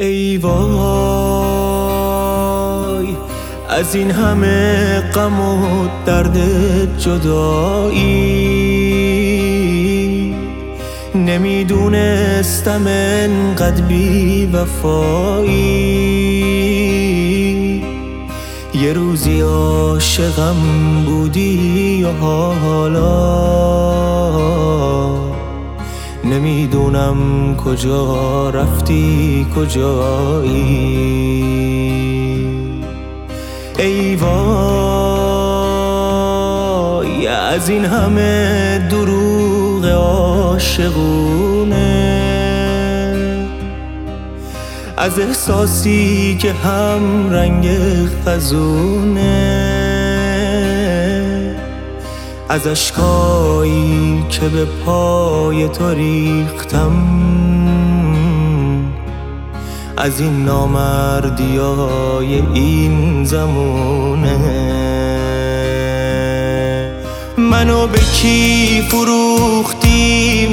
ای وای از این همه غم و درد جدایی، نمیدونستم انقدر بی وفایی. یه روزی عاشقم بودی یا حالا نمیدونم کجا رفتی کجایی. ای وای از این همه دروغ عاشقونه، از احساسی که هم رنگ خزونه، از اشکایی که به پای تو ریختم، از این نامردیای این زمونه. منو به کی فروختی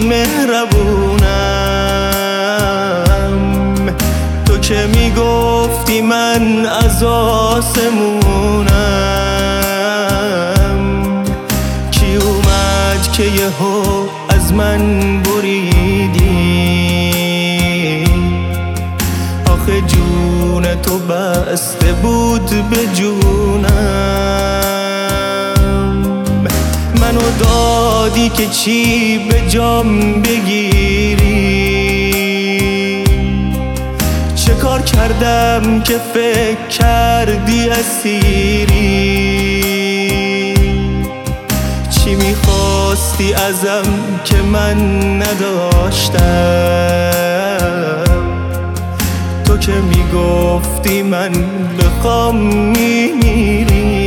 مهربونم، تو که میگفتی من از آسمونم. کی اومد که یهو از من بریدی، آخه جون تو بسته بود به جونم. منو دادی که چی به جام بگیری، چه کار کردم که فکر کردی اسیری. چی میخواستی ازم که من نداشتم، تو که میگفتی من بخوام میمیری.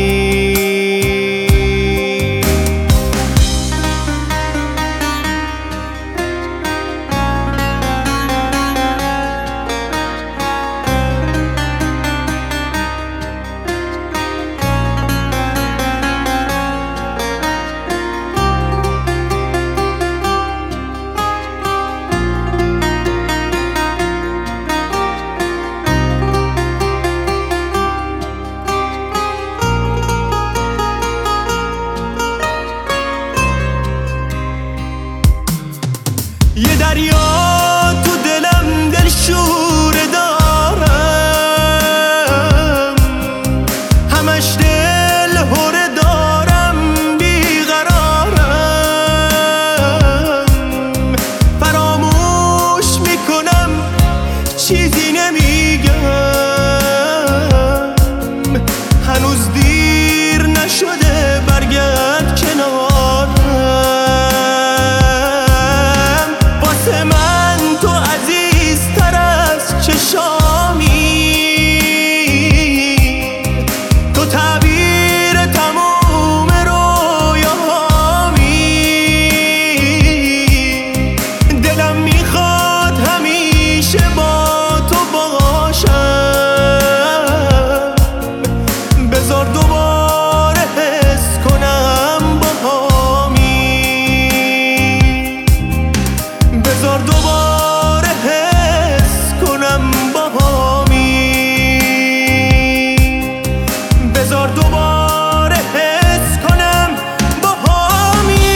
یه دریا تو دلم دلشوره دارم، همش دل هره دارم بیقرارم. فراموش میکنم چیزی نمیگم، هنوز دیر نشده برگرد کنارم. من تو عزیزتر از چشامی، تو تعبیر تموم رویاهامی. دلم میخواد همیشه با تو باشم، بذار دوباره حس کنم باهامی، بذار دوباره حس کنم باهامی، بذار دوباره حس کنم باهامی.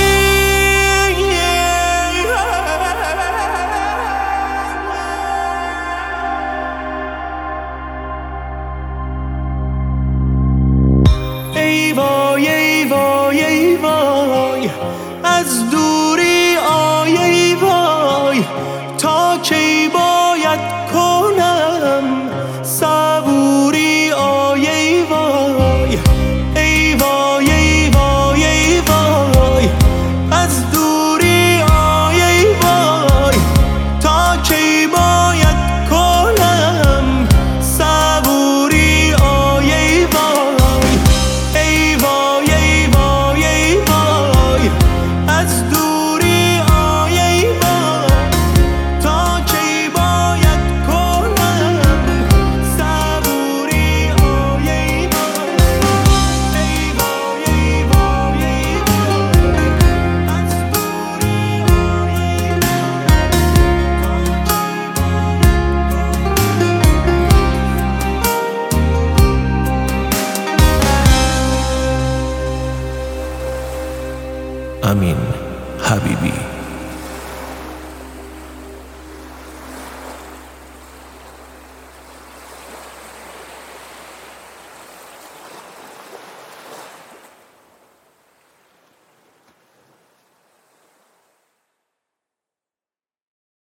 ای وای ای وای ای وای از دوری آی ای وای، تا کی باید کنم صبوری آی ای وای. ای وای ای وای ای وای از دوری آی ای وای، تا کی باید کنم صبوری آی ای وای. ای وای ای وای ای وای از دوری آی ای وای، تا کی باید امین حبیبی.